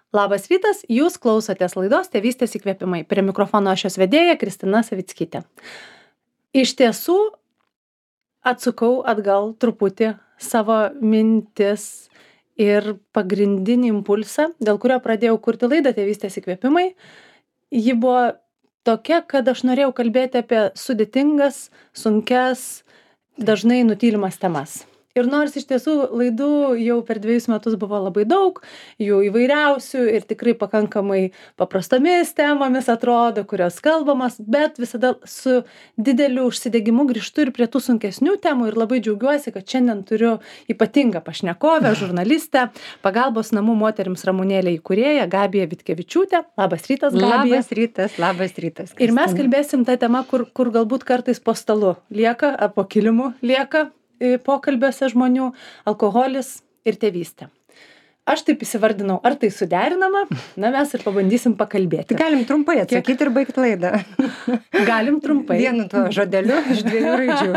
Labas rytas, jūs klausotės laidos Tėvystės įkvėpimai. Prie mikrofono aš jos vedėja Kristina Savickytė. Iš tiesų, atsukau atgal truputį savo mintis ir pagrindinį impulsą, dėl kurio pradėjau kurti laidą Tėvystės įkvėpimai. Ji buvo tokia, kad aš norėjau kalbėti apie sudėtingas, sunkias, dažnai nutylimas temas. Ir nors iš tiesų laidų jau per 2 metus buvo labai daug, jų įvairiausių ir tikrai pakankamai paprastomis temomis atrodo, kurios kalbamos, bet visada su dideliu užsidegimu grįžtu ir prie tų sunkesnių temų ir labai džiaugiuosi, kad šiandien turiu ypatingą pašnekovę, žurnalistę, pagalbos namų moterims Ramunėlė įkūrėja Gabija Vitkevičiūtė. Labas rytas, Gabija. Labas rytas. Ir mes kalbėsim tą temą, kur galbūt kartais po stalu lieka, ar po kilimu lieka pokalbiuose žmonių, alkoholis ir tėvystė. Aš taip įsivardinau, ar tai suderinama, mes ir pabandysim pakalbėti. Galim trumpai atsakyti ir baigti laidą. Galim trumpai. Vienu tuo žodeliu iš 2 raidžių.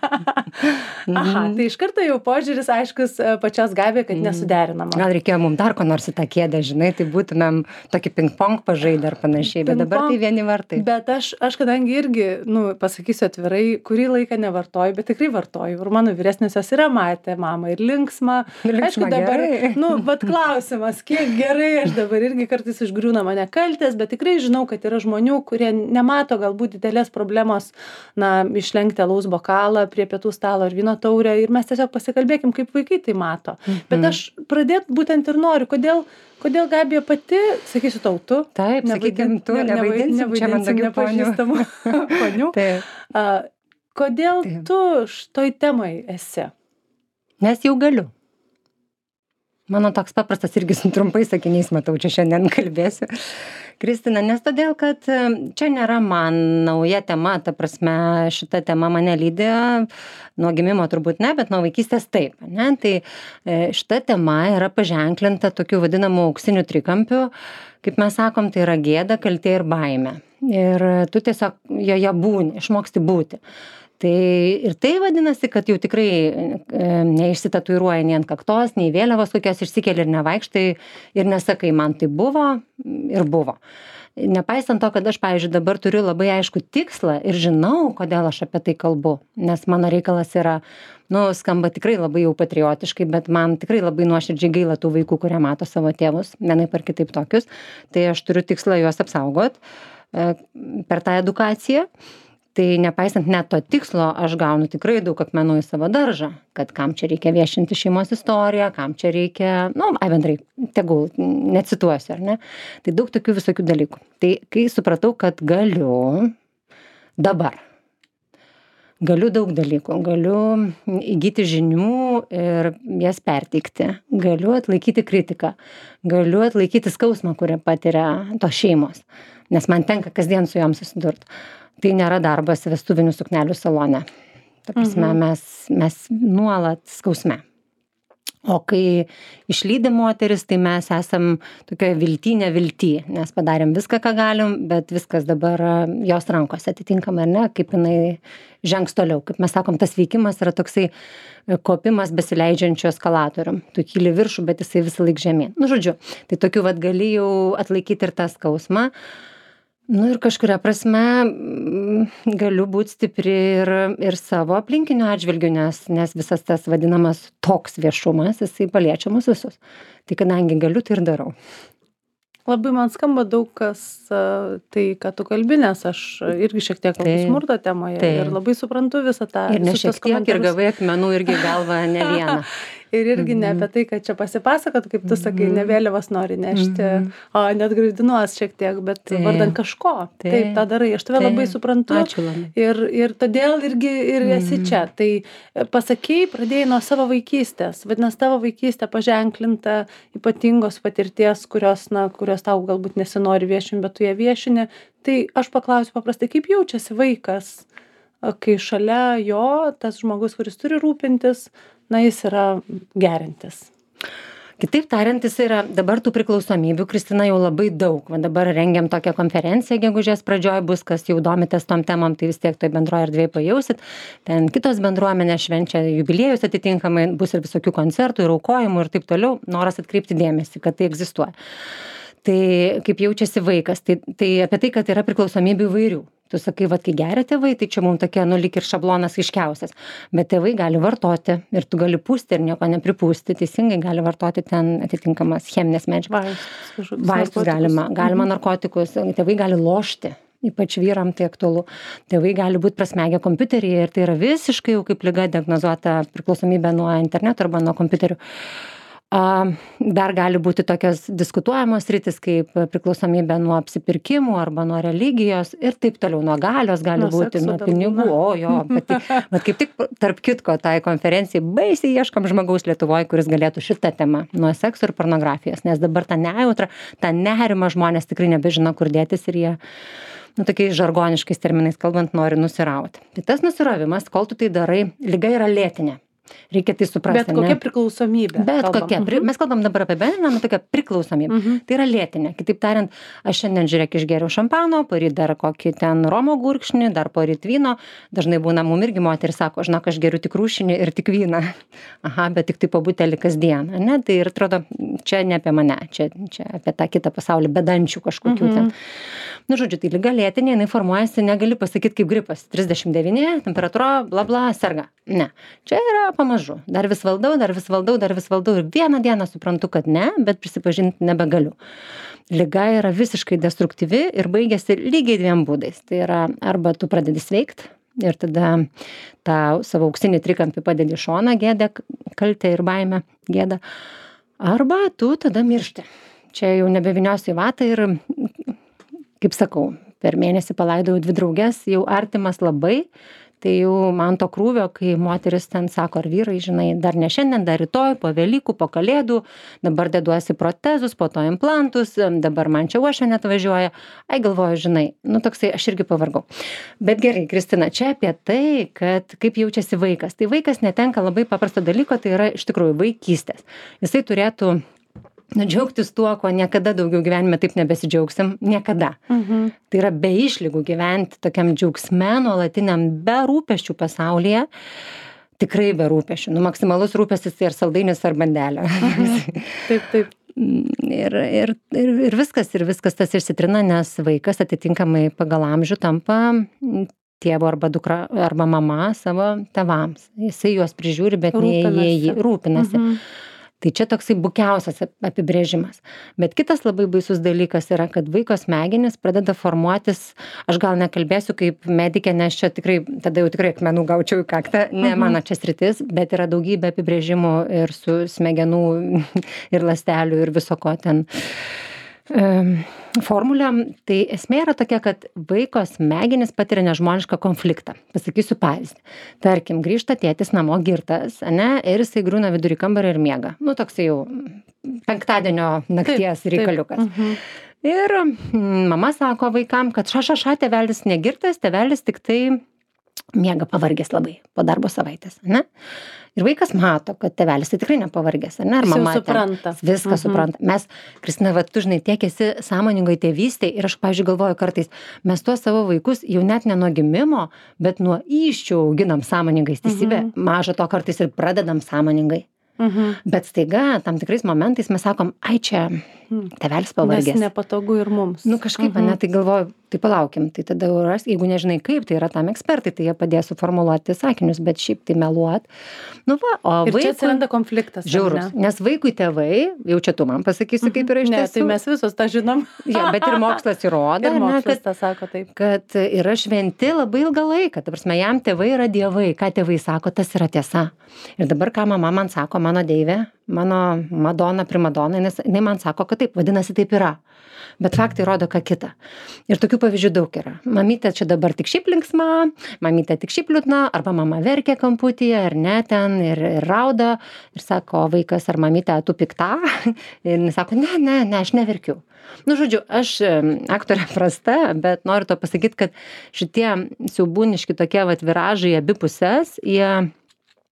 Aha, tai iš karto jau požiūris aiškus pačios Gabė, kad nesuderinama. Gal reikėjo mums dar ko nors į tą kėdę, žinai, tai būtumėm tokį ping-pong pažaidę ar panašiai, bet dabar tai vieni vartai. Bet aš kadangi irgi, pasakysiu atvirai, kurį laiką nevartoju, bet tikrai vartoju. Ir mano vyresnėsios yra matę mamą ir linksma. Aišku, dabar, vat klausimas, kiek gerai aš dabar irgi kartais išgriūna mane kaltės, bet tikrai žinau, kad yra žmonių, kurie nemato galbūt didelės problemos, išlenkti alaus bokalą prie pietų stalo ar vyno taurę ir mes tiesiog pasikalbėkim, kaip vaikai tai mato. Bet aš pradėt būtent ir noriu, kodėl Gabija pati, sakysiu tau, tu? Taip, sakykim, tu, nevaidinsim čia mandagių ponių. Kodėl tu šitoj temai esi? Nes jau galiu. Mano toks paprastas irgi su trumpai sakiniais, matau, čia šiandien kalbėsiu. Kristina, nes todėl, kad čia nėra man nauja tema, ta prasme, šita tema mane lydi nuo gimimo turbūt ne, bet nuo vaikystės taip. Ne? Tai šita tema yra paženklinta tokiu vadinamu auksiniu trikampiu, kaip mes sakom, tai yra gėda, kaltė ir baimė. Ir tu tiesiog joje būni, išmoksti būti. Tai ir tai vadinasi, kad jau tikrai neišsitatuiruoja nei ant kaktos, nei vėliavos kokios išsikeli ir nevaikštai ir nesakai, man tai buvo ir buvo. Nepaisant to, kad aš, pavyzdžiui, dabar turiu labai aišku tikslą ir žinau, kodėl aš apie tai kalbu, nes mano reikalas yra, skamba tikrai labai jau patriotiškai, bet man tikrai labai nuoširdžiai gaila tų vaikų, kurie mato savo tėvus, vienaip ar kitaip tokius, tai aš turiu tikslą juos apsaugot per tą edukaciją. Tai nepaisant net to tikslo, aš gaunu tikrai daug akmenų į savo daržą, kad kam čia reikia viešinti šeimos istoriją, kam čia reikia, bendrai, tegul, necituosiu, ar ne? Tai daug tokių visokių dalykų. Tai kai supratau, kad galiu daug dalykų, galiu įgyti žinių ir jas perteikti, galiu atlaikyti kritiką, galiu atlaikyti skausmą, kurią patiria tos šeimos, nes man tenka kasdien su jom susidurti. Tai nėra darbas vestuvinių suknelių salone. Ta prasme, mes nuolat skausme. O kai išlydi moteris, tai mes esam tokioje nevilty, nes padarėm viską, ką galim, bet viskas dabar jos rankose atitinkamai, ar ne, kaip jinai žengs toliau. Kaip mes sakom, tas veikimas yra toksai kopimas besileidžiančiu eskalatorium. Tu kyli viršų, bet jisai visą laik žemyn. Žodžiu, tai tokiu gali jau atlaikyti ir tą skausmą. Ir kažkuria prasme galiu būti stipri ir savo aplinkinių atžvilgių, nes visas tas vadinamas toks viešumas, jisai paliečia mus visus. Tai kadangi galiu, tai ir darau. Labai man skamba daug kas tai, ką tu kalbi, nes aš irgi šiek tiek smurto temoje ir labai suprantu visą tą. Ir ne šiek tiek, ir gavai akmenų irgi galvą ne vieną. Ir irgi ne apie tai, kad čia pasipasakot, kaip tu sakai, ne vėliavas nori nešti, o net graidinuos šiek tiek, bet vardan kažko. Taip, tą darai. Aš tave labai suprantu. Ačiū labai. Ir todėl irgi esi čia. Tai pasakei, pradėjai nuo savo vaikystės. Vadinasi, tavo vaikystė paženklinta ypatingos patirties, kurios tau galbūt nesinori viešinti, bet tu ją viešini. Tai aš paklausiu paprastai, kaip jaučiasi vaikas, kai šalia jo tas žmogus, kuris turi rūpintis, jis yra gerintis. Kitaip tariant, jis yra dabar tų priklausomybių, Kristina, jau labai daug. Va dabar rengiam tokią konferenciją, gegužės pradžioj bus, kas jau domitės tom temom, tai vis tiek toj bendroje erdvėje pajausit. Ten kitos bendruomenės švenčia jubiliejus atitinkamai, bus ir visokių koncertų, ir aukojimų ir taip toliau. Noras atkreipti dėmesį, kad tai egzistuoja. Tai kaip jaučiasi vaikas, tai apie tai, kad yra priklausomybių įvairių. Tu sakai, vat, kai geria tėvai, tai čia mums tokia, lyg ir šablonas aiškiausias. Bet tėvai gali vartoti ir tu gali pūsti ir nieko nepripūsti. Teisingai gali vartoti ten atitinkamas cheminės medžiagas. Vaistus galima narkotikus. Tėvai gali lošti. Ypač vyram tai aktualu. Tėvai gali būti prasmegę kompiuteryje ir tai yra visiškai jau kaip liga diagnozuota priklausomybė nuo interneto arba nuo kompiuterių. Dar gali būti tokios diskutuojamos sritis kaip priklausomybė nuo apsipirkimų arba nuo religijos ir taip toliau, nuo galios gali būti, nuo pinigų. Bet kaip tik tarp kitko tai konferencijai baisiai ieškom žmogaus Lietuvoje, kuris galėtų šitą temą nuo sekso ir pornografijos, nes dabar tą nejautrą, tą nerimą žmonės tikrai nebežino, kur dėtis ir jie, tokiais žargoniškais terminais kalbant, nori nusirauti. Tai tas nusiravimas, kol tu tai darai, liga yra lėtinė. Reikia tai suprasti. Bet kokia priklausomybė? Bet kokia. Mes kalbam dabar apie bendrinamą tokią priklausomybę. Tai yra lėtinė. Kitaip tariant, aš šiandien žiūrėk išgėriau šampano, poryt dar kokį ten romo gurkšnį, dar poryt vyno. Dažnai būna mum irgi moteris sako, žinok, aš geriu tik rūšinį ir tik vyną. Aha, bet tik tai po butelį kasdieną. Ne? Tai ir atrodo, čia ne apie mane, čia apie tą kitą pasaulį, bedančių kažkokių ten. Žodžiu, tai liga lėtinė, jinai formuojasi, negali pasakyti kaip gripas. 39, temperatūra, bla bla, serga. Ne. Čia yra pamažu. Dar vis valdau ir vieną dieną suprantu, kad ne, bet prisipažinti nebegaliu. Liga yra visiškai destruktyvi ir baigėsi lygiai 2 būdais. Tai yra arba tu pradedi sveikti ir tada tą savo auksinį trikampį padedi į šoną, gėdą, kaltę ir baimę, gėdą. Arba tu tada miršti. Čia jau nebeviniosiu į vatą ir, kaip sakau, per mėnesį palaidojau 2 drauges, jau artimas labai. Tai jau man to krūvio, kai moteris ten sako, ar vyrai, žinai, dar ne šiandien, dar rytoj, po Velykų, po Kalėdų, dabar deduosi protezus, po to implantus, dabar man čia uošvė net važiuoja. Ai, galvoju, žinai, toksai aš irgi pavargau. Bet gerai, Kristina, čia apie tai, kad kaip jaučiasi vaikas. Tai vaikas netenka labai paprasto dalyko, tai yra iš tikrųjų vaikystės. Jisai turėtų džiaugtis tuo, ko niekada daugiau gyvenime taip nebesidžiaugsim. Niekada. Tai yra be išlygų gyventi tokiam džiaugsme, nuolatiniam, be rūpesčių pasaulyje. Tikrai be rūpesčių. Maksimalus rūpestis tai ir saldainis ar bandelė. Taip. Ir viskas tas išsitrina, nes vaikas atitinkamai pagal amžių tampa tėvo arba dukra arba mama savo tėvams. Jisai juos prižiūri, bet ne jie rūpinasi. Tai čia toksai bukiausias apibrėžimas. Bet kitas labai baisus dalykas yra, kad vaiko smegenys pradeda formuotis, aš gal nekalbėsiu kaip medikė, nes čia tikrai, tada jau tikrai akmenų gaučiau į kaktą, ne mano čia sritis, bet yra daugybė apibrėžimų ir su smegenų ir ląstelių ir viso ko ten formulėm. Tai esmė yra tokia, kad vaiko smegenys patiria nežmonišką konfliktą. Pasakysiu pavyzdį. Tarkim, grįžta tėtis namo girtas, ane, ir jisai griūna vidury kambario ir miega. Toksai jau penktadienio nakties reikaliukas. Ir mama sako vaikam, kad tėvelis negirtas, tėvelis tik tai miega pavargęs labai po darbo savaitės, ne? Ir vaikas mato, kad tėvelis tai tikrai nepavargęs, ne? Ar mama supranta. Viską supranta. Mes, Kristina, tu žinai, tiek esi sąmoningoj tėvystėj ir aš, pavyzdžiui, galvoju kartais, mes tuos savo vaikus jau net ne nuo gimimo, bet nuo įsčių auginam sąmoningais. Teisybė, maža to kartais ir pradedam sąmoningai. Bet staiga, tam tikrais momentais mes sakom, ai čia tėvelis pavargęs. Nes nepatogu ir mums. Kažkaip, tai galvoju, tai palaukim, tai tada jeigu nežinai kaip, tai yra tam ekspertai, tai jie padės suformuluoti sakinius, bet šiaip tai meluot. Ir čia atsiranda konfliktas. Žiaurus, nes vaikui tėvai, jau čia tu man pasakysi, kaip yra iš tiesų. Ne, tai mes visos tą žinom. Bet ir mokslas įrodo, mokslas tą sako taip. Kad yra šventi labai ilgą laiką. Ta prasme, jam tėvai yra dievai. Ką tėvai sako, tas yra tiesa. Ir dabar, ką mama man sako, mano deivė, mano madona, primadona, jinai man sako, kad taip, vadinasi, taip yra. Bet faktai rodo ką kitą. Ir tokių pavyzdžių daug yra. Mamytė čia dabar tik šiaip linksma, mamytė tik šiaip liūdna, arba mama verkia kamputyje, ar ne ten, ir rauda, ir sako vaikas, ar mamytė, tu pikta? Ir jis sako, ne, aš neverkiu. Žodžiu, aš aktorė prasta, bet noriu to pasakyti, kad šitie siaubūniški tokie viražai abi pusės, jie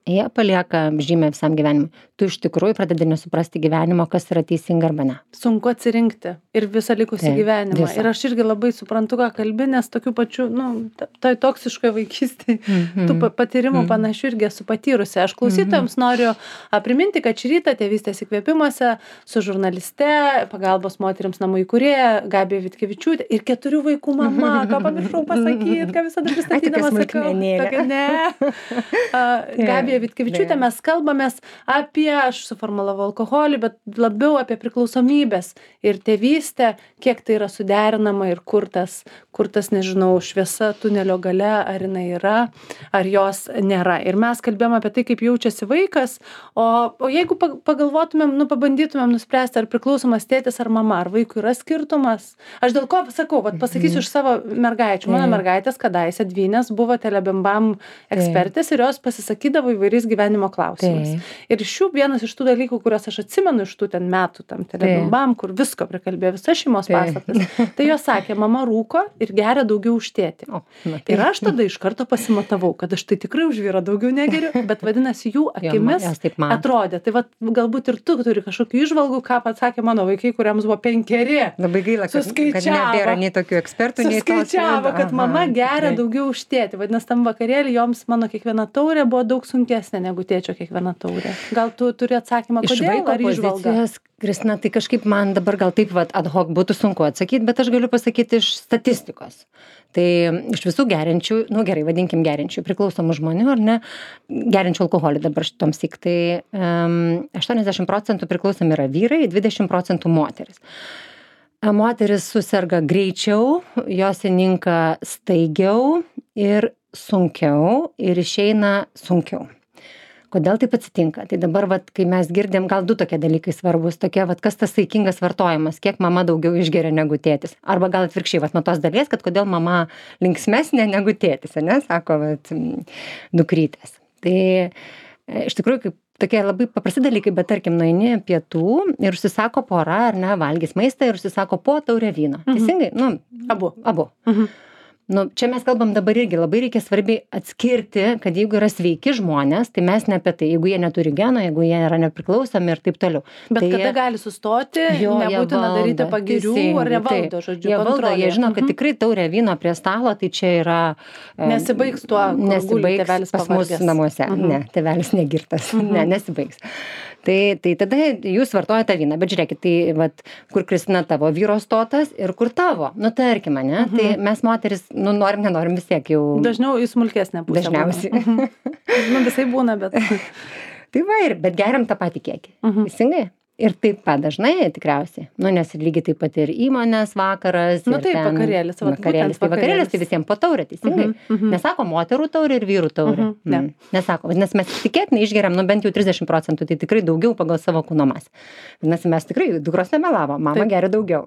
jie palieka žymę visam gyvenimui. Tu iš tikrųjų pradedi nesuprasti gyvenimo, kas yra teisinga arba ne. Sunku atsirinkti ir visą likusį gyvenimą. visą. Ir aš irgi labai suprantu, ką kalbi, nes tokių pačių, tai toksiškoje vaikystėje, tų patyrimų panašių irgi esu patyrusi. Aš klausytojams noriu priminti, kad šį rytą Tėvystės įkvėpimuose su žurnaliste, pagalbos moterims namų įkūrėja Gabija Vitkevičiūtė ir 4 vaikų mama, ką pamiršau pasakyti, ką visada pristatydama sakau. Tokia, ne. Gabija Vitkevičiūtė, mes kalbamės apie, aš suformulavau alkoholį, bet labiau apie priklausomybės ir tėvystę, kiek tai yra suderinama ir kur tas, nežinau, šviesa tunelio gale, ar jinai yra, ar jos nėra. Ir mes kalbėjome apie tai, kaip jaučiasi vaikas, o jeigu pagalvotumėm, pabandytumėm nuspręsti, ar priklausomas tėtis ar mama, ar vaikui yra skirtumas. Aš dėl ko sakau, pasakysiu iš savo mergaičių. Mano mergaitės kadaise dvynės buvo Telebimbam ekspertės ir jos pasisakydavo įvairiais gyvenimo klausimais. Ir vienas iš tų dalykų, kuriuos aš atsimenu iš tų ten metų tam Telebimbam, kur visko prikalbėjo visas šeimos paslaptis, tai jos sakė, mama rūko ir geria daugiau už tėtį. Ir aš tada iš karto pasimatavau, kad aš tai tikrai už vyrą daugiau negeriu, bet vadinasi jų akimis atrodė. Tai galbūt ir tu turi kažkokių įžvalgų, ką pasakė mano vaikai, kuriems buvo 5. Labai gaila, kad nebėra nei tokių ekspertų, nei to. Suskaičiavo, kad mama geria daugiau už tėtį. Vadinasi, tam vakarėlį joms mano kiekviena taurė buvo daug sunkesnė negu tėčio kiekviena taurė. Gal tu turi atsakymą, kodėl, ar įžvalga? Kristina, tai kažkaip man dabar gal taip ad hoc būtų sunku atsakyti, bet aš galiu pasakyti iš statistikos. Tai iš visų geriančių, gerai, vadinkim geriančių, priklausomų žmonių, ar ne, geriančių alkoholį dabar šitomsyk, tai 80% priklausomi yra vyrai, 20% moteris. Moteris suserga greičiau, jos įninka staigiau ir sunkiau ir išeina sunkiau. Kodėl taip atsitinka? Tai dabar, kai mes girdim, gal 2 tokie dalykai svarbus, tokie, kas tas saikingas vartojimas, kiek mama daugiau išgeria negu tėtis. Arba gal atvirkščiai, nuo tos dalies, kad kodėl mama linksmesnė negu tėtis, ne, sako, dukrytės. Tai iš tikrųjų, kaip tokie labai paprasti dalykai, bet tarkim, nueini pietų ir užsisako pora, ar ne, valgys maistą ir užsisako po taurę vyno. Teisingai? Abu. Čia mes kalbam dabar irgi, labai reikia svarbiai atskirti, kad jeigu yra sveiki žmonės, tai mes ne apie tai, jeigu jie neturi geno, jeigu jie yra nepriklausomi ir taip toliau. Bet kada gali sustoti, nebūtina daryti pagirių ar nevaldo, žodžiu, jie valdo, jie žino, kad tikrai taurė vyno prie stalo, tai čia yra... Nesibaigs tuo, nesibaigs tėvelis pas mus namuose. Ne, tėvelis negirtas. Ne, nesibaigs. Tai tada jūs vartojate vyną, bet žiūrėkit, tai kur Kristina tavo vyro stotas ir kur tavo, tarkim, ne, tai mes moteris, norim, nenorim vis tiek jau... Dažniau į smulkesnę pusę. Dažniausiai. Visai būna, bet... Tai bet geriam tą patį kiekį. Teisingai? Ir taip pat dažnai tikriausiai. Nes lygiai taip pat ir įmonės vakaras. Taip, vakarėlis. Vakarėlis. Tai vakarėlis, tai visiems po taurę, teisingai. Nesako moterų taurė ir vyrų taurė. Nesako. Vadinasi, mes tikėtinai išgeriam, bent jau 30%, tai tikrai daugiau pagal savo kūno masę. Vadinasi, mes tikrai, dukros nemelavo, mama geria daugiau.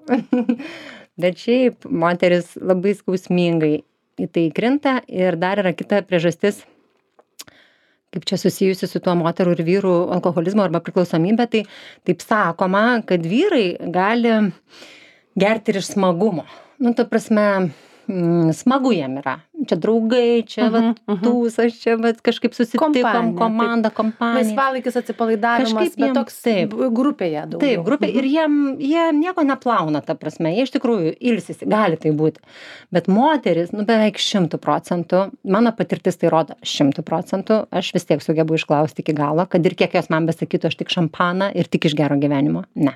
Bet šiaip moteris labai skausmingai į tai krinta ir dar yra kita priežastis, kaip čia susijusi su tuo moterų ir vyrų alkoholizmo arba priklausomybė, tai taip sakoma, kad vyrai gali gerti ir iš smagumo. Ta prasme, smagu jiem yra. Čia draugai, čia tūsas, čia kažkaip susitikom, komanda, kompanija. Laisvalaikis, atsipalaidavimas, bet toks grupėje daugiau. Taip, grupė ir jie nieko neplauna, ta prasme, jie iš tikrųjų ilsisi, gali tai būti. Bet moteris, beveik 100%, mano patirtis tai rodo 100%, aš vis tiek sugebu išklausti iki galo, kad ir kiek jos man besakytų, aš tik šampaną ir tik iš gero gyvenimo. Ne.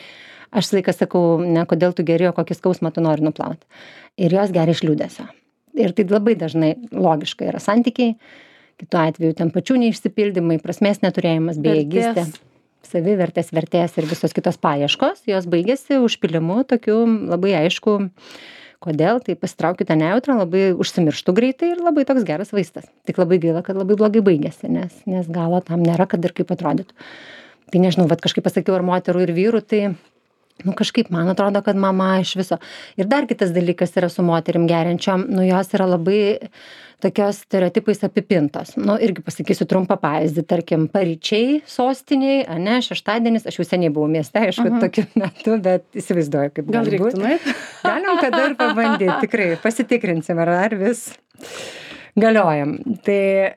Aš laiką sakau, ne, kodėl tu geri, o kokį skausmą tu nori nuplauti. Ir jos geria iš liūdesio. Ir tai labai dažnai logiškai yra santykiai, kitu atveju ten pačių neišsipildymai, prasmės neturėjimas, bejėgystė, savivertės, vertės ir visos kitos paieškos, jos baigėsi užpilimu tokiu labai aišku, kodėl, tai pasitraukiu tą neutrą, labai užsimirštų greitai ir labai toks geras vaistas. Tik labai gaila, kad labai blogai baigėsi, nes galo tam nėra, kad ir kaip atrodytų. Tai nežinau, kažkaip pasakiau, ar moterų ir vyrų, tai kažkaip man atrodo, kad mama iš viso. Ir dar kitas dalykas yra su moterim geriančiom, jos yra labai tokios stereotipais apipintos. Irgi pasakysiu trumpą pavyzdį, tarkim, paryčiai sostiniai, šeštadienis, aš jau seniai buvau mieste, aišku, tokiu metu, bet įsivaizduoju, kaip gali būti. Galim kada ir pabandyti, tikrai, pasitikrinsim, ar vis galiojam. Tai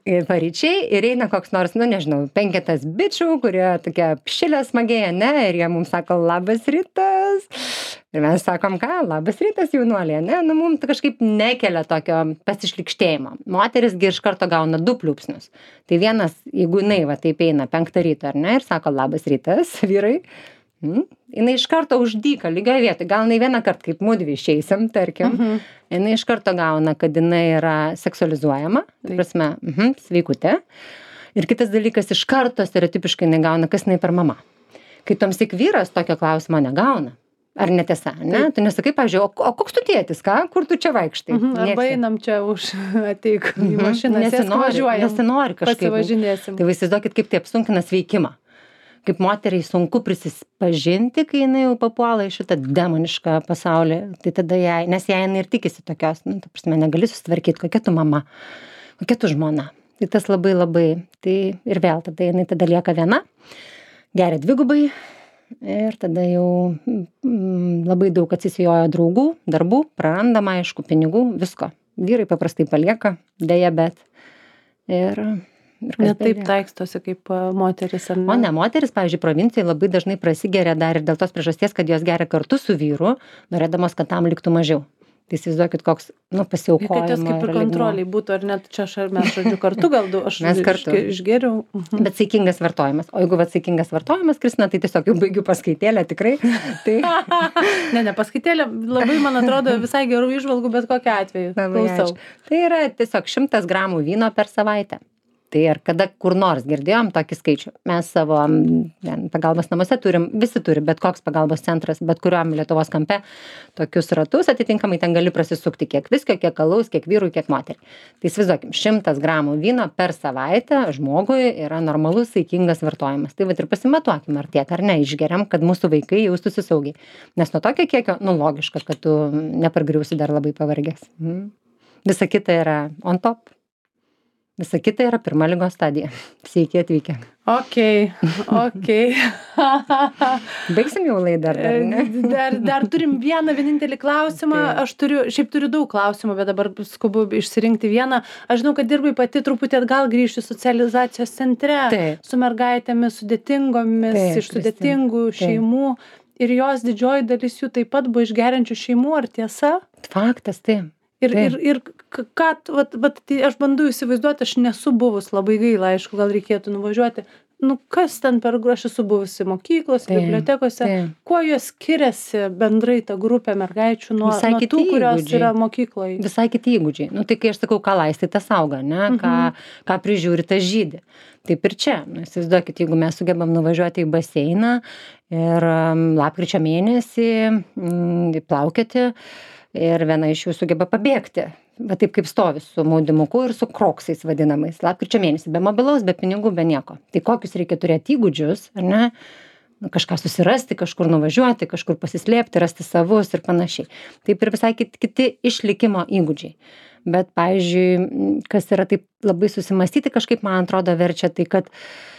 paryčiai ir eina koks nors, nu nežinau, 5 bičių, kurie tokie pšilė smagiai, ne, ir jie mums sako, labas rytas. Ir mes sakom, ką, labas rytas jaunuolė, ne, nu mums kažkaip nekelia tokio pasišlikštėjimo. Moterisgi iš karto gauna 2 pliūpsnius. Tai vienas, jeigu jinai va taip eina 5 ryto, ar ne, ir sako, labas rytas, vyrai, jinai iš karto uždyka lygioje vietoje, gal jinai vieną kartą, kaip mudvi išeisim, tarkim, jinai iš karto gauna, kad jinai yra seksualizuojama, tai prasme, sveikutė. Ir kitas dalykas, iš karto stereotipiškai jinai gauna, kas jinai per mama. Kai tuomsyk vyras tokio klausimo negauna. Ar netiesa, ne? Tu nesakai, pavyzdžiui, o koks tu tėtis, ką? Kur tu čia vaikštai? Arba einam čia ateik į mašiną, nesinori kažkaip. Pasivažinėsim. Tai įsivaizduokit, kaip tai apsunkina sveikimą. Kaip moteriai sunku prisipažinti, kai jinai jau papuola į šitą demonišką pasaulį. Tai tada jai, nes jai jinai ir tikisi tokios, nu, ta prasme, negali susitvarkyti, kokia tu mama, kokia tu žmona. Tai tas labai labai, tai ir vėl tada jinai tada lieka viena, geria 2 ir tada jau labai daug atsisijojo draugų, darbų, prarandama, aišku, pinigų, visko. Vyrai paprastai palieka, deja, bet. Ne taip taikstosi kaip moteris, ar ne? O ne, moteris, pavyzdžiui, provincijai labai dažnai prasigeria dar ir dėl tos priežasties, kad jos geria kartu su vyru, norėdamos, kad tam liktų mažiau. Tai įsivaizduokit, koks, nu, pasiaukojimo. Kad jos kaip ir kontroliai būtų, ar net čia mes žodžiu kartu, gal aš kartu išgeriau. Bet saikingas vartojimas. O jeigu saikingas vartojimas, Kristina, tai tiesiog jau baigiu paskaitėlę, tikrai. Tai... ne, paskaitėlė labai, man atrodo, visai gerų įžvalgų, bet kokiu atveju. Klausau. Tai yra tiesiog 100 gramų vyno per savaitę. Tai ar kada kur nors girdėjom tokį skaičių? Mes savo pagalbos namuose turim, visi turi, bet koks pagalbos centras, bet kuriuom Lietuvos kampe tokius ratus, atitinkamai ten gali prasisukti kiek viskio, kiek alaus, kiek vyrų, kiek moteriai. Tai įsivaizduokim, 100 gramų vyno per savaitę žmogui yra normalus saikingas vartojimas. Tai va ir pasimatuokim, ar tiek ar ne, išgeriam, kad mūsų vaikai jaustųsi saugiai. Nes nuo tokio kiekio, nu logiška, kad tu nepargriūsi dar labai pavargęs. Visa kita yra on top. Visa kita yra pirma ligos stadija. Sveiki atvykę. Ok. Baigsim jau laidą, ar ne? Dar turim vienintelį klausimą. Aš turiu daug klausimų, bet dabar skubu išsirinkti vieną. Aš žinau, kad dirbai pati truputį atgal grįžti socializacijos centre. Taip. Su mergaitėmis sudėtingomis, Taip, iš sudėtingų šeimų. Ir jos didžioji dalis jų taip pat buvo iš geriančių šeimų, ar tiesa? Faktas, taip. Ir ką, tai aš bandau įsivaizduoti, aš nesu buvus, labai gaila, aišku, gal reikėtų nuvažiuoti. Nu, kas ten aš esu buvusi mokyklose, bibliotekose, kuo jos skiriasi bendrai ta grupė mergaičių nuo tų, kurios yra mokykloje? Visai kiti įgūdžiai. Nu, tai kai aš sakau, ką laistai tas auga, ne? Ką prižiūri tas žydi. Taip ir čia. Nu, įsivaizduokit, jeigu mes sugebam nuvažiuoti į baseiną ir lapkričio mėnesį plaukioti, ir viena iš jų sugeba pabėgti. Va taip kaip stovi su maudymuku ir su kroksais vadinamais. Lapkričio mėnesį, be mobilaus, be pinigų, be nieko. Tai kokius reikia turėti įgūdžius, ar ne? Kažką susirasti, kažkur nuvažiuoti, kažkur pasislėpti, rasti savus ir panašiai. Taip ir visai kiti išlikimo įgūdžiai. Bet, pavyzdžiui, kas yra taip labai susimastyti, kažkaip man atrodo verčia tai, kad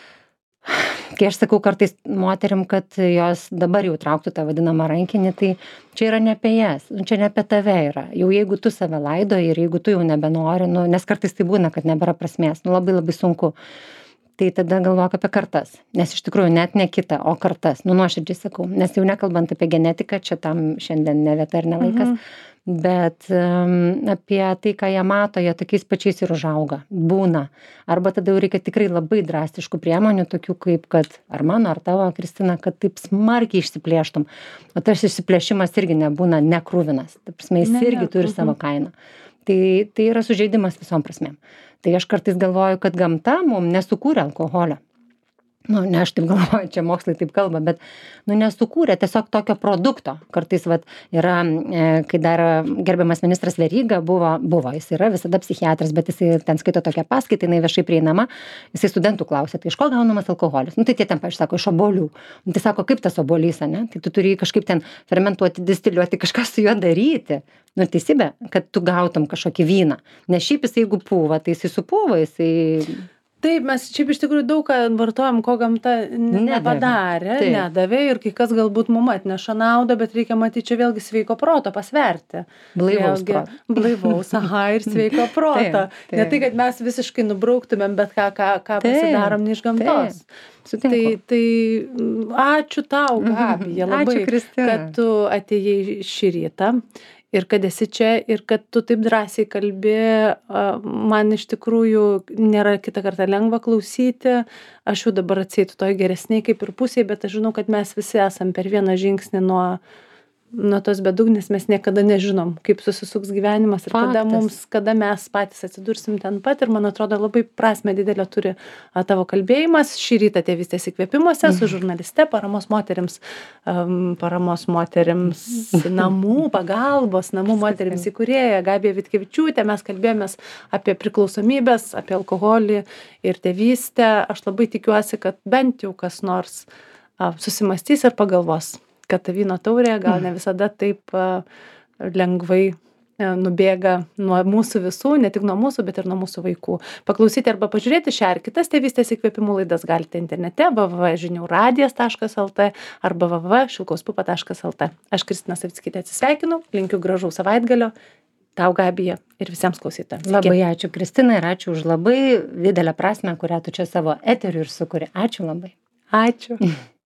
kai aš sakau kartais moterim, kad jos dabar jau trauktų tą vadinamą rankinį, tai čia yra ne apie jas, čia ne apie tave yra. Jau jeigu tu save laidoji ir jeigu tu jau nebenori, nes kartais tai būna, kad nebėra prasmės, labai labai sunku. Tai tada galvok apie kartas, nes iš tikrųjų net ne kita, o kartas, nuoširdžiai sakau, nes jau nekalbant apie genetiką, čia tam šiandien ne vieta ir ne laikas, bet apie tai, ką jie mato, jie tokiais pačiais ir užauga, būna. Arba tada jau reikia tikrai labai drastiškų priemonių, tokių kaip, kad ar mano, ar tavo, Kristina, kad taip smarkiai išsiplėštum. O tas išsiplėšimas irgi nebūna nekrūvinas, ta prasme, jis irgi turi savo kainą. Tai yra sužeidimas visom prasmėm. Tai aš kartais galvoju, kad gamta mums nesukūrė alkoholio. Nu, ne aš taip galvoju, čia mokslai taip kalba, bet nesukūrė tiesiog tokio produkto. Kartais yra, kai dar gerbiamas ministras Veryga buvo, jis yra visada psichiatras, bet jisai ten skaito tokią paskaitą, jinai viešai prieinama, jisai studentų klausia, tai iš ko gaunamas alkoholis? Nu, tai tie ten, pavyzdžiui, sako, iš obuolių. Tai sako, kaip tas obuolys, ne? Tai tu turi kažkaip ten fermentuoti, distiliuoti, kažką su juo daryti. Nu, teisybė, kad tu gautum kažkokį vyną. Nes šiaip jisai, jeigu pūva, tai jisai supūva, jisai... Taip, mes šiaip iš tikrųjų daug ką vartojam, ko gamta nepadarė, nedavė ir kai kas galbūt mum atneša naudą, bet reikia matyti čia vėlgi sveiko proto pasverti. Blaivaus proto. Blaivaus, ir sveiko proto. Ne tai, kad mes visiškai nubrauktumėm, bet ką pasidarom ne iš gamtos. Tai ačiū tau, Gabija, labai, kad tu atėjai šį rytą. Ir kad esi čia, ir kad tu taip drąsiai kalbi, man iš tikrųjų nėra kitą kartą lengva klausyti. Aš jau dabar atseitu toj geresniai kaip ir pusėj, bet aš žinau, kad mes visi esam per vieną žingsnį nuo tos bedugnės, mes niekada nežinom, kaip susisuks gyvenimas ir kada mes patys atsidursim ten pat. Ir man atrodo, labai prasmę didelę turi tavo kalbėjimas. Šį rytą Tėvystės įkvėpimuose su žurnaliste, paramos moterims namų pagalbos, namų moterims įkūrėja Gabija Vitkevičiūtė. Mes kalbėjomės apie priklausomybės, apie alkoholį ir tėvystę. Aš labai tikiuosi, kad bent jau kas nors susimastys ir pagalvos, kad ta vyno taurė gal ne visada taip lengvai nubėga nuo mūsų visų, ne tik nuo mūsų, bet ir nuo mūsų vaikų. Paklausyti arba pažiūrėti šią ir kitas Tėvystės įkvėpimų laidas galite internete www.žiniųradijas.lt arba www.šilkauspupa.lt. Aš Kristina Savickytė atsisveikinu, linkiu gražaus savaitgalio. Tau, Gabija, ir visiems klausytojams. Labai ačiū, Kristina, ir ačiū už labai didelę prasmę, kurią tu čia savo eteriu ir sukuri. Ačiū labai. Ačiū.